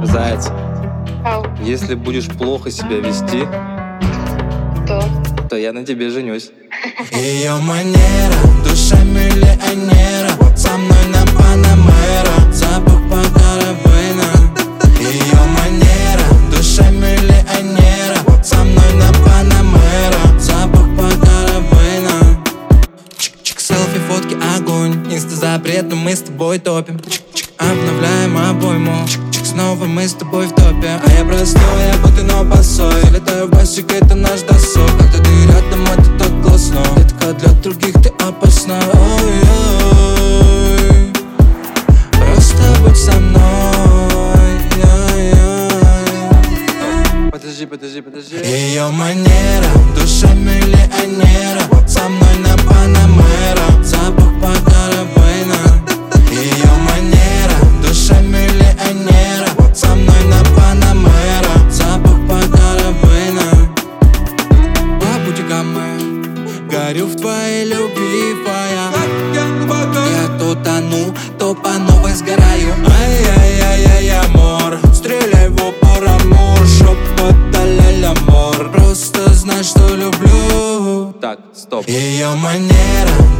Заяц, Ау, если будешь плохо себя вести, то я на тебе женюсь. Ее манера, душа миллионера, со мной на Панамера, запах Пакарабейна. Ее манера, душа миллионера, со мной на Панамера, запах Пакарабейна. Чик-чик, селфи, фотки, огонь, инста-запрет, но мы с тобой топим. Чик-чик, обновляем обойму. Чик-чик, снова мы с тобой в топе. А я простой, я будто но босой. Залетаю в басик, это наш досуг. Когда ты рядом, это так классно. Детка, для других ты опасна. Ой-ой. Просто будь со мной. Подожди. Ее манера, душа миллионера, со мной на Панамера, запах Пакарабейна. Ее манера, душа миллионера, со мной на Панамера, запах Пакарабейна. Папутиками, горю в твоей любви, твоя. Я то тону, то по новой сгораю. Ай-яй-яй-яй, амор, стреляй в упор, амор, шепот, а-ля-ля, амор. Просто знай, что люблю. Так, стоп. Ее манера,